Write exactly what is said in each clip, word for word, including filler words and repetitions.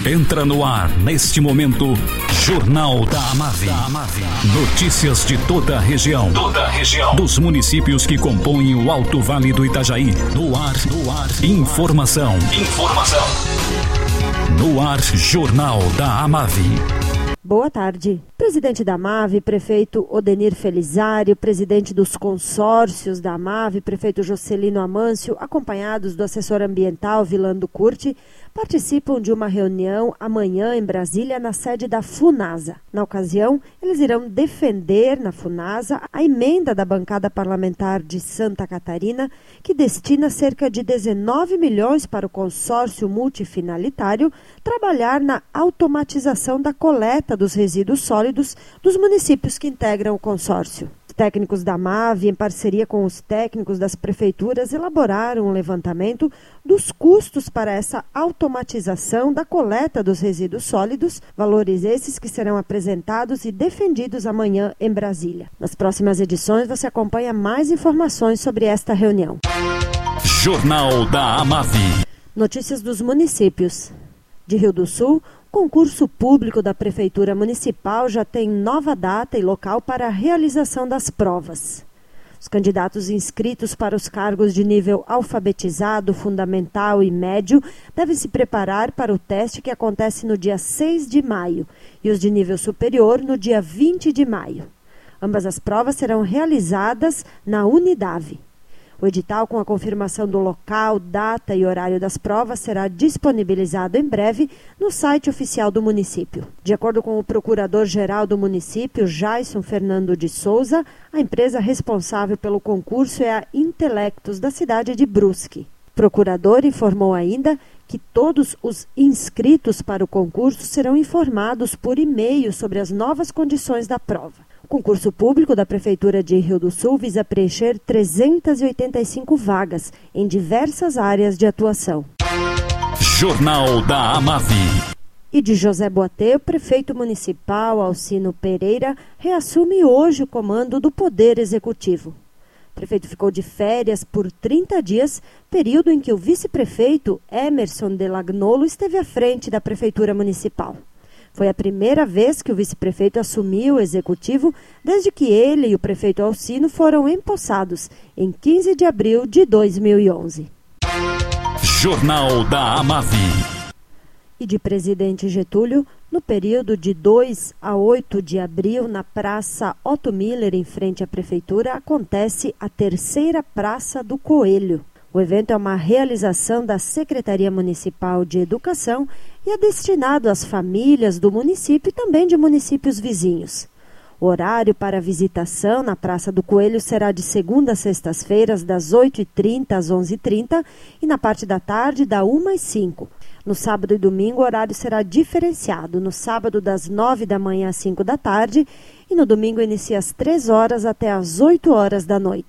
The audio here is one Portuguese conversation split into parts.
Entra no ar, neste momento, Jornal da Amave. Notícias de toda a região. Toda a região. Dos municípios que compõem o Alto Vale do Itajaí. No ar, no ar. Informação. Informação. No ar, Jornal da Amave. Boa tarde. Presidente da Amave, prefeito Odenir Felizardo, presidente dos consórcios da Amave, prefeito Jocelino Amâncio, acompanhados do assessor ambiental Vilando Curti, participam de uma reunião amanhã em Brasília, na sede da Funasa. Na ocasião, eles irão defender na Funasa a emenda da bancada parlamentar de Santa Catarina, que destina cerca de dezenove milhões para o consórcio multifinalitário trabalhar na automatização da coleta dos resíduos sólidos dos municípios que integram o consórcio. Os técnicos da Amave, em parceria com os técnicos das prefeituras, elaboraram um levantamento dos custos para essa automatização da coleta dos resíduos sólidos, valores esses que serão apresentados e defendidos amanhã em Brasília. Nas próximas edições você acompanha mais informações sobre esta reunião. Jornal da Amave. Notícias dos municípios. De Rio do Sul, o concurso público da Prefeitura Municipal já tem nova data e local para a realização das provas. Os candidatos inscritos para os cargos de nível alfabetizado, fundamental e médio devem se preparar para o teste que acontece no dia seis de maio e os de nível superior no dia vinte de maio. Ambas as provas serão realizadas na Unidave. O edital com a confirmação do local, data e horário das provas será disponibilizado em breve no site oficial do município. De acordo com o procurador-geral do município, Jason Fernando de Souza, a empresa responsável pelo concurso é a Intelectos, da cidade de Brusque. O procurador informou ainda que todos os inscritos para o concurso serão informados por e-mail sobre as novas condições da prova. O concurso público da Prefeitura de Rio do Sul visa preencher trezentas e oitenta e cinco vagas em diversas áreas de atuação. Jornal da Amave. E de José Boatê, o prefeito municipal Alcino Pereira reassume hoje o comando do Poder Executivo. O prefeito ficou de férias por trinta dias, período em que o vice-prefeito Emerson Delagnolo esteve à frente da Prefeitura Municipal. Foi a primeira vez que o vice-prefeito assumiu o executivo desde que ele e o prefeito Alcino foram empossados em quinze de abril de dois mil e onze. Jornal da Amave. E de Presidente Getúlio, no período de dois a oito de abril, na Praça Otto Miller, em frente à Prefeitura, acontece a terceira Praça do Coelho. O evento é uma realização da Secretaria Municipal de Educação e é destinado às famílias do município e também de municípios vizinhos. O horário para a visitação na Praça do Coelho será de segunda a sextas-feiras, das oito e trinta às onze e trinta e na parte da tarde, da uma às cinco. No sábado e domingo, o horário será diferenciado. No sábado, das nove da manhã às cinco da tarde e no domingo inicia às três horas até às oito horas da noite.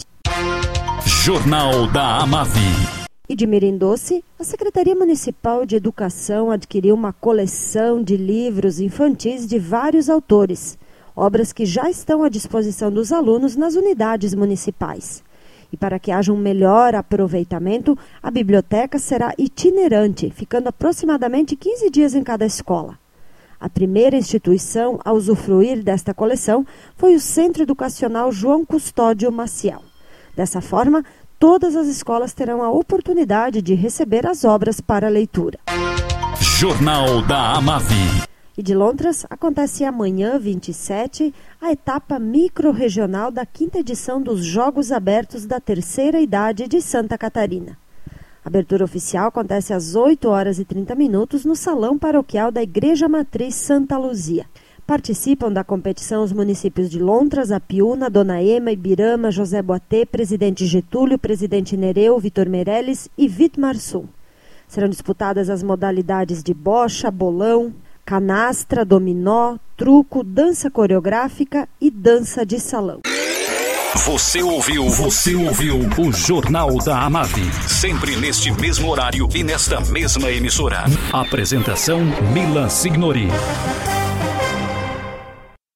Jornal da Amave. E de Mirim Doce, a Secretaria Municipal de Educação adquiriu uma coleção de livros infantis de vários autores, obras que já estão à disposição dos alunos nas unidades municipais. E para que haja um melhor aproveitamento, a biblioteca será itinerante, ficando aproximadamente quinze dias em cada escola. A primeira instituição a usufruir desta coleção foi o Centro Educacional João Custódio Maciel. Dessa forma, todas as escolas terão a oportunidade de receber as obras para leitura. Jornal da Amave. E de Lontras, acontece amanhã, vinte e sete, a etapa microrregional da quinta edição dos Jogos Abertos da Terceira Idade de Santa Catarina. A abertura oficial acontece às oito horas e trinta minutos no Salão Paroquial da Igreja Matriz Santa Luzia. Participam da competição os municípios de Lontras, Apiúna, Dona Ema, Ibirama, José Boatê, Presidente Getúlio, Presidente Nereu, Vitor Meirelles e Vitmarsum. Serão disputadas as modalidades de bocha, bolão, canastra, dominó, truco, dança coreográfica e dança de salão. Você ouviu, você ouviu o Jornal da Amave. Sempre neste mesmo horário e nesta mesma emissora. Apresentação Mila Signori.